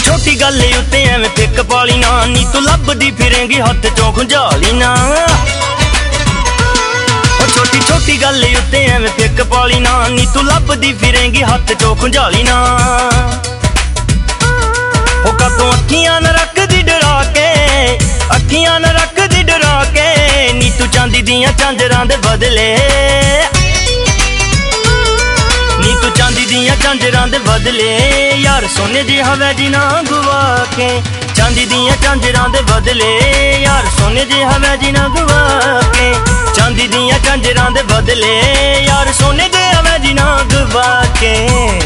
छोटी गल उत्ते एवें फिक पाली ना, नी तू लभदी फिरेंगी हथ चों खुंझाली ना। छोटी छोटी गल उत्ते एवें फिक पाली ना, नी तू लभदी फिरेंगी हथ चों खुंझाली ना। ओ कदों अखियां न रखदी डरा के, अखियां न रखदी डरा के, नी तू चांदी दियां झांजरां दे बदले, नी तू चांदी दियां झांजरां दे बदले, यार सोने जी हवे जी ना गुवा के। चांदी दियां झांजरां दे बदले, यार सोने जी हवे जी ना गुवा के। चांदी दियां झांजरां दे बदले, यार सोने जी हवे जी ना गुवा के।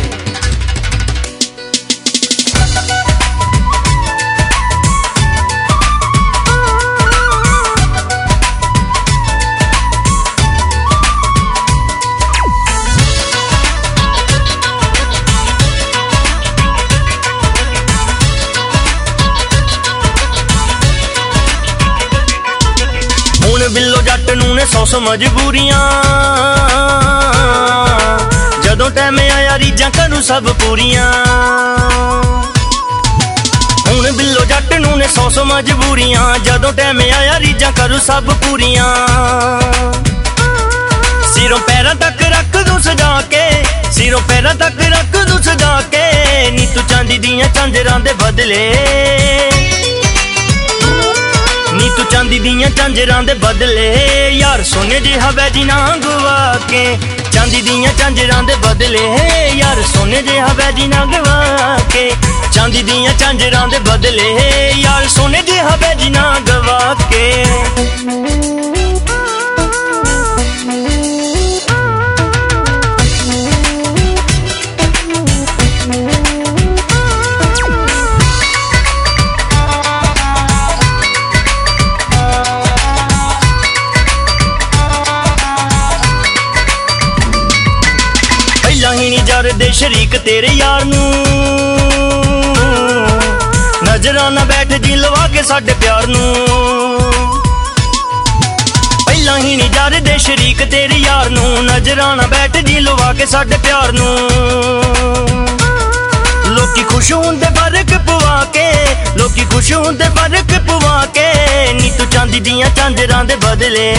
बिल्लो जट नूं ने 100 मजबूरियां, जदों टाइम आया रीझां करूं सब पूरियां। हुण बिल्लो जट नूं ने 100 मजबूरियां, जदों टाइम आया रीझां करूं सब पूरियां। सिरों पैरां तक रख दूं सजा के, सिरों पैरां तक रख दूं सजा के, नी तू चांदी दियां झांजरां दे बदले, नी तू चांदी दियां झांजरां दे बदले, यार सोने जी हवे जी ना गुवा के। चांदी दियां झांजरां दे बदले, यार सोने जी हवे जी ना गुवा के। चांदी दियां झांजरां दे बदले, यार सोने जी हवे जी ना गुवा के। जर दे शरीक तेरे यार नूं, नजरां ना बैठ जी लवा के साडे प्यार नूं। पहला ही नहीं जर दे शरीक तेरे यार नूं, नजरां ना बैठ जी लवा के साडे प्यार नूं। लोकी खुश हुंदे फर्क पवा के, लोकी खुश हुंदे फर्क पवा के, नी तू चांदी दियां झांजरां दे बदले,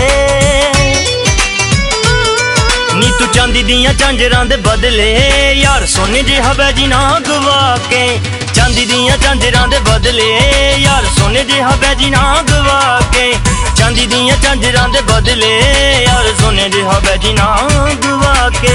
नी तू चांदी दियां झांजरां दे बदले, यार सोने जी हवे जी ना गुवा के। चांदी दियां झांजरां दे बदले, यार सोने जी हवे जी ना गुवा के। चांदी दियां झांजरां दे बदले, यार सोने जी हवे जी ना गुवा के।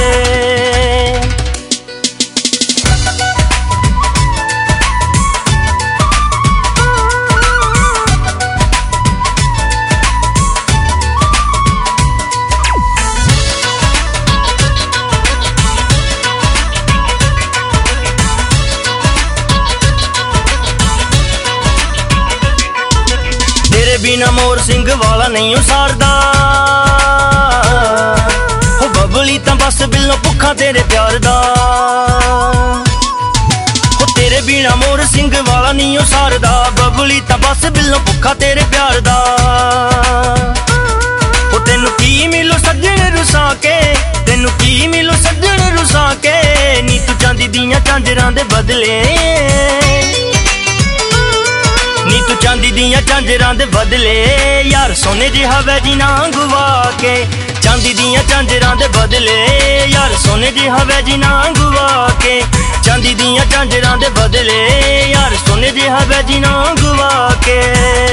बिना मोर सिंह वाला नहीं उसारदा, हो बबली तां बस बिल्लो भुखा तेरे प्यार दा। हो तेरे बिना मोर सिंह वाला नहीं उसारदा, बबली तां बस बिल्लो भुखा तेरे प्यार दा। हो तेनू की मिलो सज्जण रुसा के, तेनू की मिलो सज्जण रुसा के, नी तू चांदी दियां झांजरां दे बदले, नी तू चांदी दियां झांजरां दे बदले, यार सोने जी हवे जी ना गुवा के। चांदी दियां झांजरां दे बदले, यार सोने जी हवे जी ना गुवा के। चांदी दियां झांजरां दे बदले, यार सोने जी हवे जी ना गुवा के।